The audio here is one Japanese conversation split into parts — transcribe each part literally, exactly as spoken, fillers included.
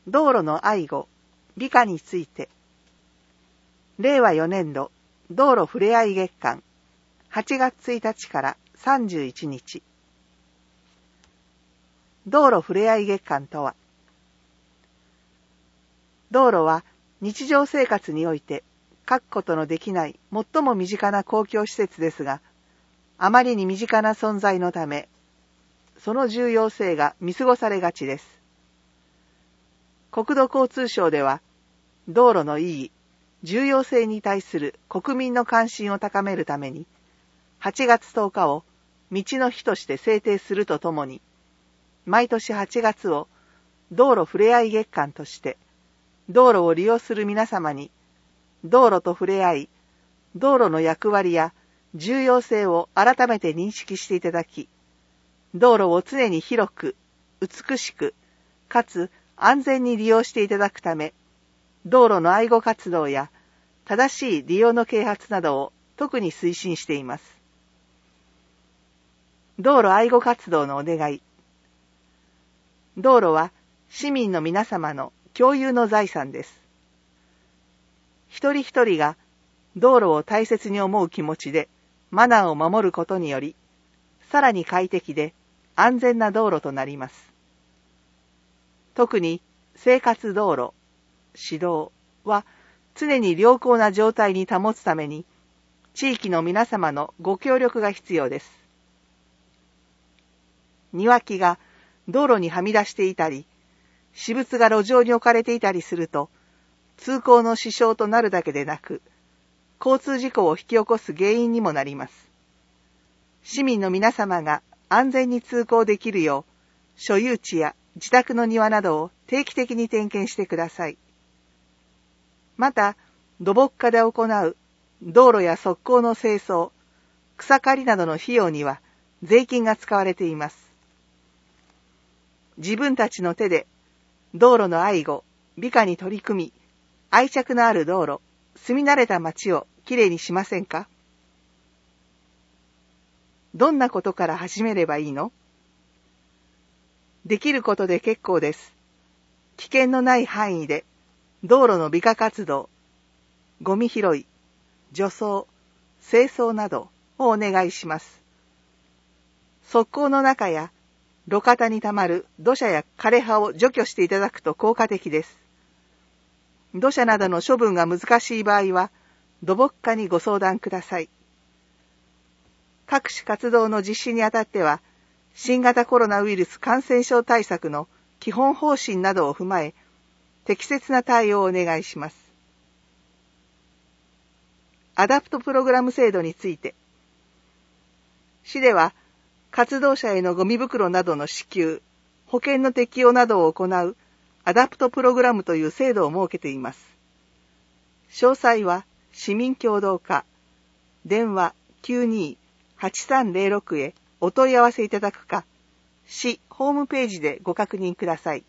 道路の愛護、美化について、れいわよねんど道路ふれあい月間はちがつついたちからさんじゅういちにち。道路ふれあい月間とは、道路は日常生活において欠くことのできない最も身近な公共施設ですが、あまりに身近な存在のため、その重要性が見過ごされがちです。国土交通省では、道路の意義、重要性に対する国民の関心を高めるために、はちがつとおかを道の日として制定するとともに、毎年はちがつを道路ふれあい月間として、道路を利用する皆様に、道路とふれあい、道路の役割や重要性を改めて認識していただき、道路を常に広く、美しく、かつ安全に利用していただくため、道路の愛護活動や正しい利用の啓発などを特に推進しています。道路愛護活動のお願い。道路は市民の皆様の共有の財産です。一人一人が道路を大切に思う気持ちでマナーを守ることにより、さらに快適で安全な道路となります。特に生活道路、市道は常に良好な状態に保つために、地域の皆様のご協力が必要です。庭木が道路にはみ出していたり、私物が路上に置かれていたりすると、通行の支障となるだけでなく、交通事故を引き起こす原因にもなります。市民の皆様が安全に通行できるよう、所有地や自宅の庭などを定期的に点検してください。また、土木課で行う道路や側溝の清掃、草刈りなどの費用には税金が使われています。自分たちの手で道路の愛護、美化に取り組み、愛着のある道路、住み慣れた街をきれいにしませんか？どんなことから始めればいいの？できることで結構です。危険のない範囲で道路の美化活動、ゴミ拾い、除草、清掃などをお願いします。側溝の中や路肩にたまる土砂や枯れ葉を除去していただくと効果的です。土砂などの処分が難しい場合は、土木課にご相談ください。各種活動の実施にあたっては、新型コロナウイルス感染症対策の基本方針などを踏まえ、適切な対応をお願いします。アダプトプログラム制度について、市では、活動者へのゴミ袋などの支給、保険の適用などを行うアダプトプログラムという制度を設けています。詳細は市民協働課、電話 きゅうにーはちさんぜろろく へお問い合わせいただくか、市ホームページでご確認ください。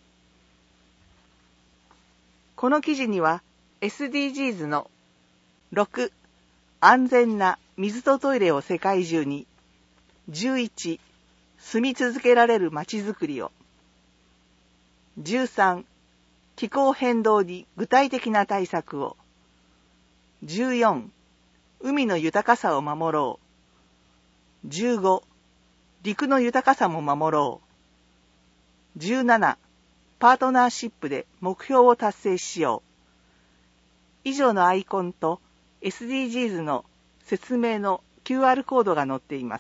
この記事には エスディージーズ のろく、安全な水とトイレを世界中に、じゅういち、住み続けられるまちづくりを、じゅうさん、気候変動に具体的な対策を、じゅうよん、海の豊かさを守ろう、じゅうご、陸の豊かさも守ろう、じゅうなな、パートナーシップで目標を達成しよう。以上のアイコンと エスディージーズ の説明の キューアール コードが載っています。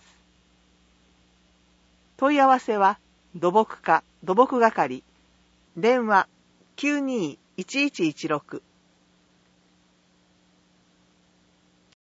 問い合わせは土木課土木係、電話 きゅうにーいちいちいちろく